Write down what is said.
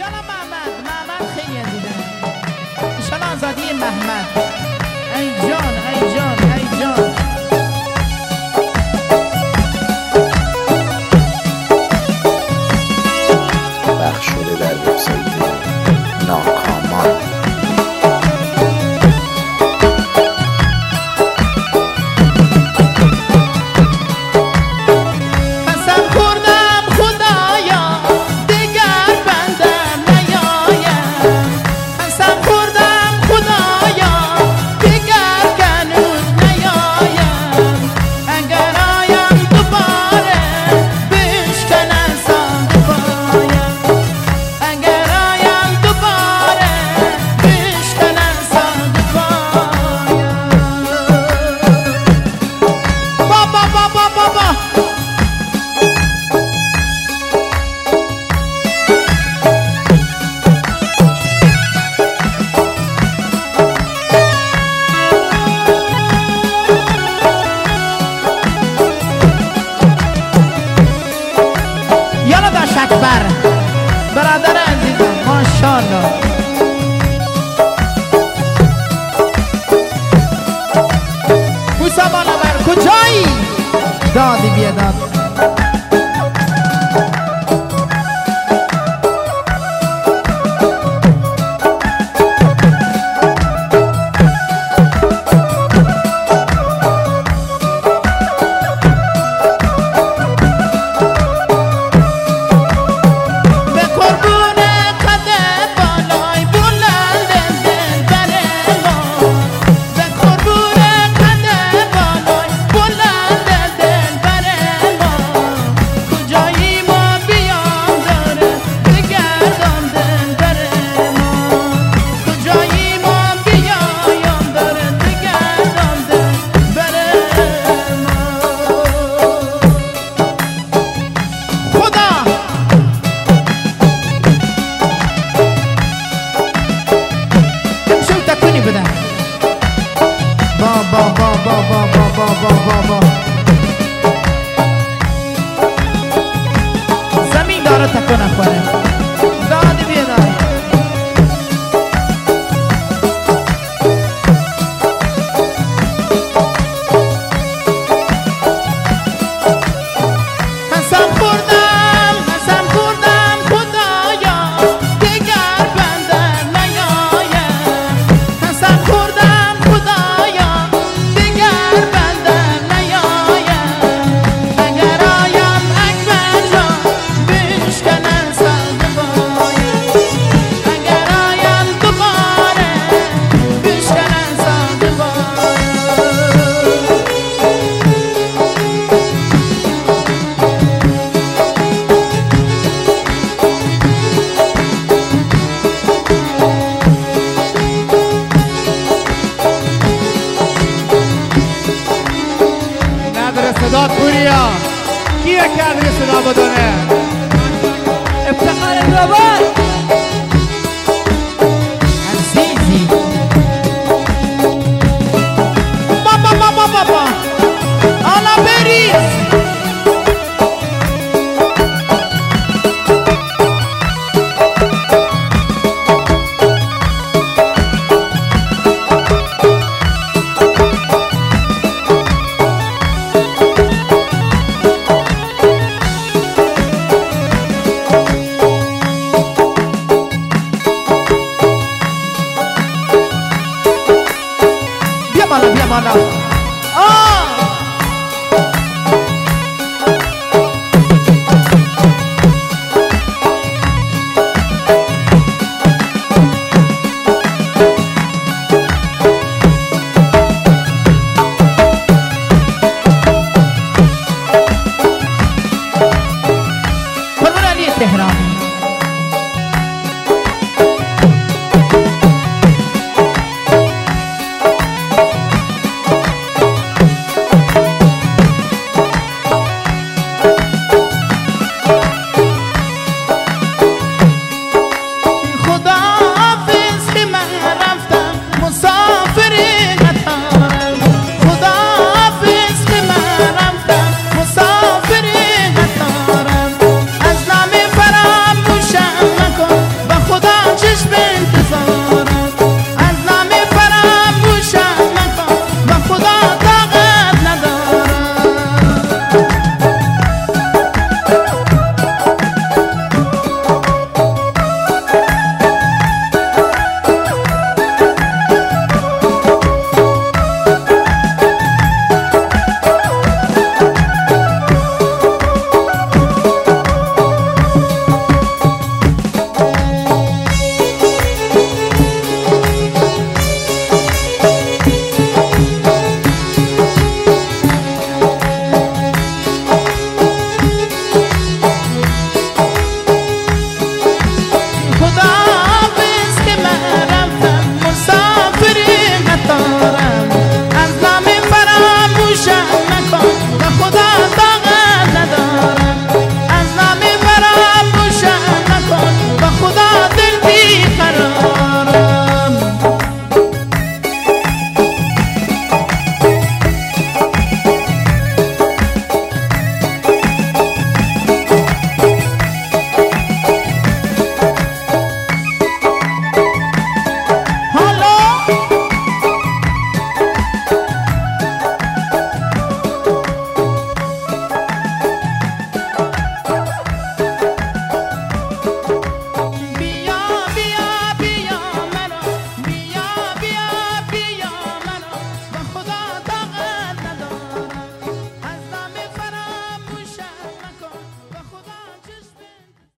یالا محمد خیلی عزیزم ایشالا آزادی محمد. ای جان ای جان ای جان. پخش شده در وبسایت ناکامان. اکبر برادر عزیزم ماشاءالله. بوسا بالا بر کجایی؟ دادی بیا داد. زمین داره تکو نکنه. دادی بیا دادی. قسم خوردم خدایا دیگر بندر نیایم. قسم خوردم خدایا دیگر بندر نیایم. اگر آیم اکبر جان بشکنن ساز بایم. اگر آیم دوباره بشکنن ساز بایم. صدا پوریا کیه کرده صدا بدونه؟ افتخار ربات عزیزی. بابا حالا بریز. بیا بالا. قربان علی تهرانی.